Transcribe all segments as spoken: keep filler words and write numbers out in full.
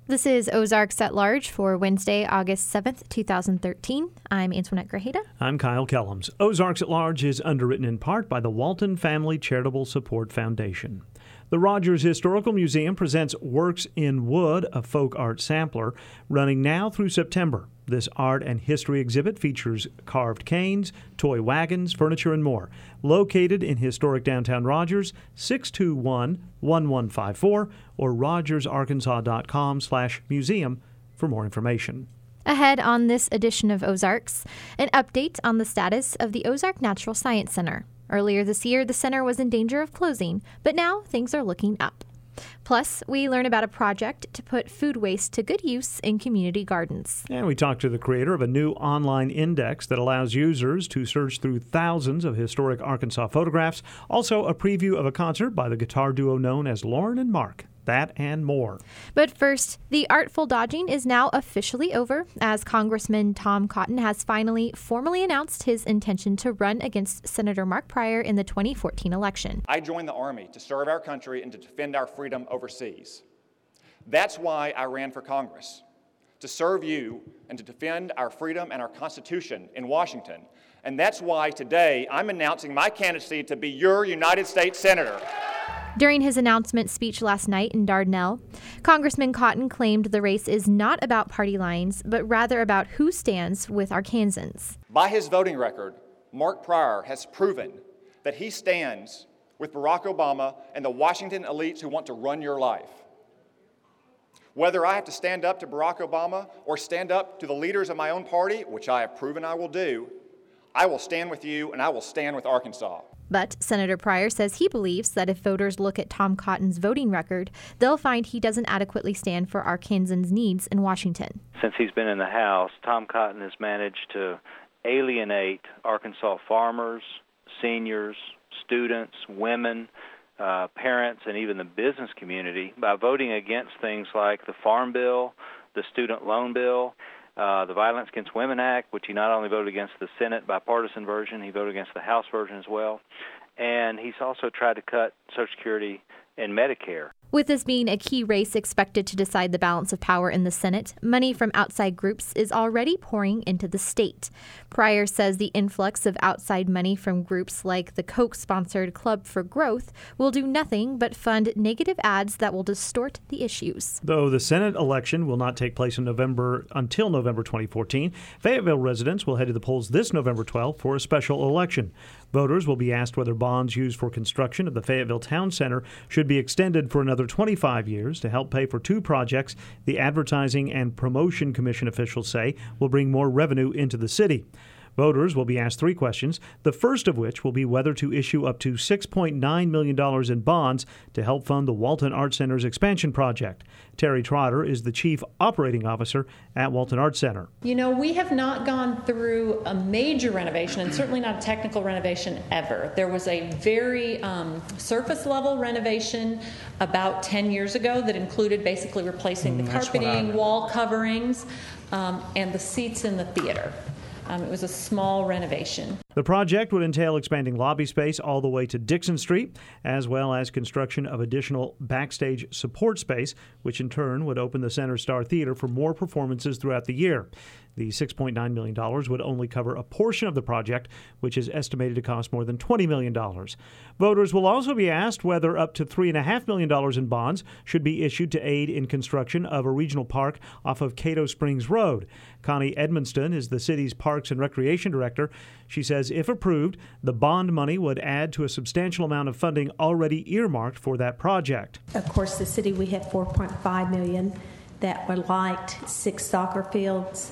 This is Ozarks at Large for Wednesday, August seventh, twenty thirteen. I'm Antoinette Grajeda. I'm Kyle Kellums. Ozarks at Large is underwritten in part by the Walton Family Charitable Support Foundation. The Rogers Historical Museum presents Works in Wood, a folk art sampler, running now through September. This art and history exhibit features carved canes, toy wagons, furniture, and more. Located in historic downtown Rogers, six two one, one one five four or rogers arkansas dot com slash museum for more information. Ahead on this edition of Ozarks, an update on the status of the Ozark Natural Science Center. Earlier this year, the center was in danger of closing, but now things are looking up. Plus, we learn about a project to put food waste to good use in community gardens. And we talk to the creator of a new online index that allows users to search through thousands of historic Arkansas photographs. Also, a preview of a concert by the guitar duo known as Lauren and Mark. That and more. But first, the artful dodging is now officially over, as Congressman Tom Cotton has finally formally announced his intention to run against Senator Mark Pryor in the twenty fourteen election. I joined the Army to serve our country and to defend our freedom overseas. That's why I ran for Congress, to serve you and to defend our freedom and our Constitution in Washington. And that's why today I'm announcing my candidacy to be your United States Senator. During his announcement speech last night in Dardanelle, Congressman Cotton claimed the race is not about party lines, but rather about who stands with Arkansans. By his voting record, Mark Pryor has proven that he stands with Barack Obama and the Washington elites who want to run your life. Whether I have to stand up to Barack Obama or stand up to the leaders of my own party, which I have proven I will do, I will stand with you and I will stand with Arkansas. But Senator Pryor says he believes that if voters look at Tom Cotton's voting record, they'll find he doesn't adequately stand for Arkansans' needs in Washington. Since he's been in the House, Tom Cotton has managed to alienate Arkansas farmers, seniors, students, women, uh, parents, and even the business community by voting against things like the Farm Bill, the Student Loan Bill, Uh, the Violence Against Women Act, which he not only voted against the Senate bipartisan version, he voted against the House version as well. And he's also tried to cut Social Security and Medicare. With this being a key race expected to decide the balance of power in the Senate, money from outside groups is already pouring into the state. Pryor says the influx of outside money from groups like the Koch-sponsored Club for Growth will do nothing but fund negative ads that will distort the issues. Though the Senate election will not take place in November until November twenty fourteen, Fayetteville residents will head to the polls this November twelfth for a special election. Voters will be asked whether bonds used for construction of the Fayetteville Town Center should be extended for another twenty-five years to help pay for two projects the Advertising and Promotion Commission officials say will bring more revenue into the city. Voters will be asked three questions, the first of which will be whether to issue up to six point nine million dollars in bonds to help fund the Walton Art Center's expansion project. Terry Trotter is the Chief Operating Officer at Walton Art Center. You know, we have not gone through a major renovation, and certainly not a technical renovation ever. There was a very um, surface level renovation about ten years ago that included basically replacing the carpeting, wall coverings, um, and the seats in the theater. Um, it was a small renovation. The project would entail expanding lobby space all the way to Dixon Street, as well as construction of additional backstage support space, which in turn would open the Center Star Theater for more performances throughout the year. The six point nine million dollars would only cover a portion of the project, which is estimated to cost more than twenty million dollars. Voters will also be asked whether up to three point five million dollars in bonds should be issued to aid in construction of a regional park off of Cato Springs Road. Connie Edmonston is the city's Parks and Recreation Director. She says if approved, the bond money would add to a substantial amount of funding already earmarked for that project. Of course, the city, we have four point five million dollars that would like six soccer fields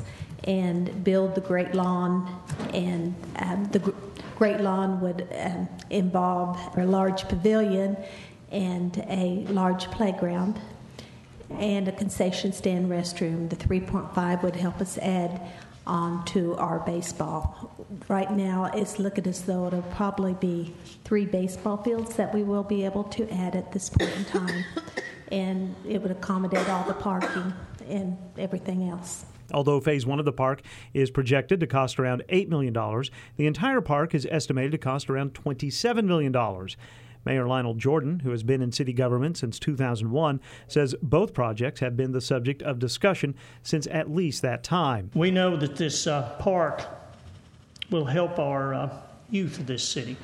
and build the Great Lawn, and um, the Gr- Great Lawn would um, involve a large pavilion and a large playground and a concession stand restroom. The three point five would help us add on to our baseball. Right now, it's looking as though it'll probably be three baseball fields that we will be able to add at this point in time, and it would accommodate all the parking and everything else. Although Phase one of the park is projected to cost around eight million dollars, the entire park is estimated to cost around twenty-seven million dollars. Mayor Lionel Jordan, who has been in city government since two thousand one, says both projects have been the subject of discussion since at least that time. We know that this uh, park will help our uh, youth of this city.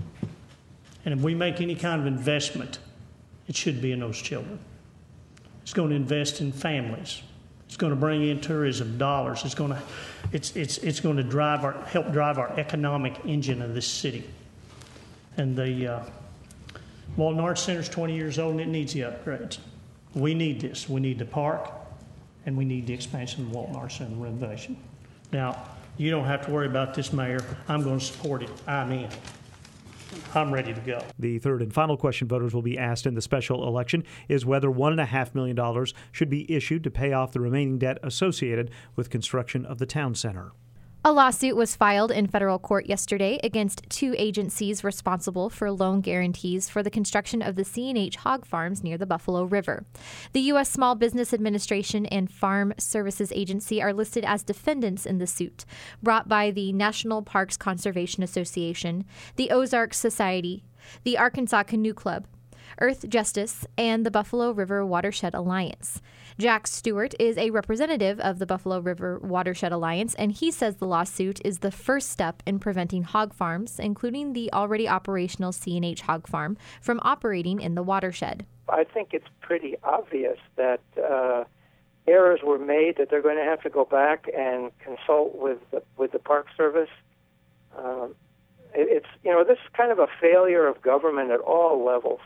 And if we make any kind of investment, it should be in those children. It's going to invest in families. It's going to bring in tourism dollars. It's going to, it's it's it's going to drive our help drive our economic engine of this city. And the uh, Walton Arts Center is twenty years old and it needs the upgrades. We need this. We need the park, and we need the expansion of the Walton Arts Center renovation. Now, you don't have to worry about this, Mayor. I'm going to support it. I'm in. I'm ready to go. The third and final question voters will be asked in the special election is whether one point five million dollars should be issued to pay off the remaining debt associated with construction of the town center. A lawsuit was filed in federal court yesterday against two agencies responsible for loan guarantees for the construction of the C and H hog farms near the Buffalo River. The U S Small Business Administration and Farm Services Agency are listed as defendants in the suit, brought by the National Parks Conservation Association, the Ozarks Society, the Arkansas Canoe Club, Earth Justice, and the Buffalo River Watershed Alliance. Jack Stewart is a representative of the Buffalo River Watershed Alliance, and he says the lawsuit is the first step in preventing hog farms, including the already operational C and H hog farm, from operating in the watershed. I think it's pretty obvious that uh, errors were made, that they're going to have to go back and consult with the, with the Park Service. Um, it, it's, you know, this is kind of a failure of government at all levels.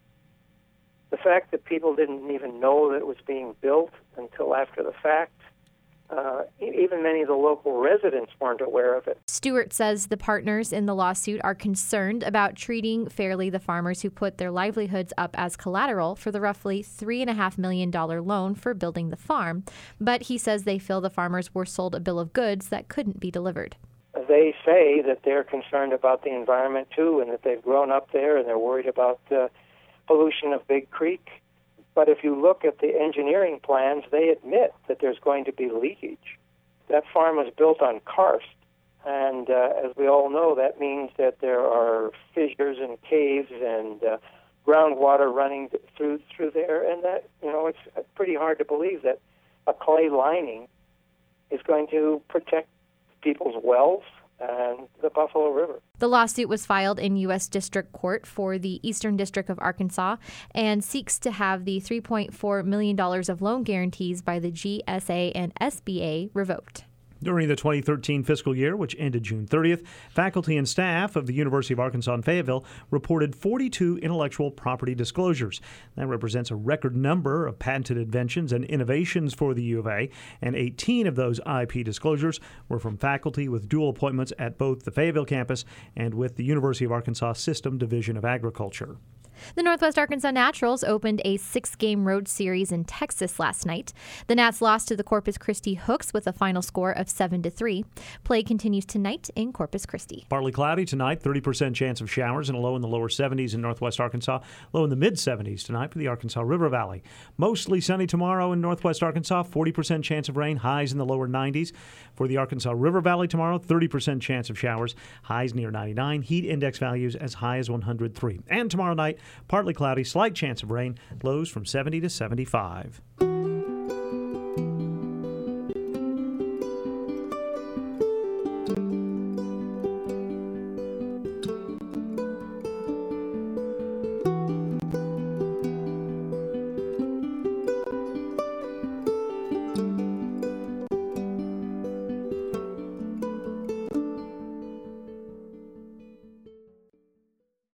The fact that people didn't even know that it was being built until after the fact, uh, even many of the local residents weren't aware of it. Stewart says the partners in the lawsuit are concerned about treating fairly the farmers who put their livelihoods up as collateral for the roughly three point five million dollars loan for building the farm. But he says they feel the farmers were sold a bill of goods that couldn't be delivered. They say that they're concerned about the environment, too, and that they've grown up there and they're worried about uh, pollution of Big Creek. But if you look at the engineering plans, they admit that there's going to be leakage. That farm was built on karst, and uh, as we all know, that means that there are fissures and caves and uh, groundwater running through through there, and that, you know, it's pretty hard to believe that a clay lining is going to protect people's wells and the Buffalo River. The lawsuit was filed in U S District Court for the Eastern District of Arkansas and seeks to have the three point four million dollars of loan guarantees by the G S A and S B A revoked. During the twenty thirteen fiscal year, which ended June thirtieth, faculty and staff of the University of Arkansas in Fayetteville reported forty-two intellectual property disclosures. That represents a record number of patented inventions and innovations for the U of A, and eighteen of those I P disclosures were from faculty with dual appointments at both the Fayetteville campus and with the University of Arkansas System Division of Agriculture. The Northwest Arkansas Naturals opened a six-game road series in Texas last night. The Nats lost to the Corpus Christi Hooks with a final score of seven to three. Play continues tonight in Corpus Christi. Partly cloudy tonight, thirty percent chance of showers and a low in the lower seventies in northwest Arkansas, low in the mid-seventies tonight for the Arkansas River Valley. Mostly sunny tomorrow in northwest Arkansas, forty percent chance of rain, highs in the lower nineties. For the Arkansas River Valley tomorrow, thirty percent chance of showers, highs near ninety-nine, heat index values as high as one hundred three. And tomorrow night, partly cloudy, slight chance of rain, lows from seventy to seventy-five.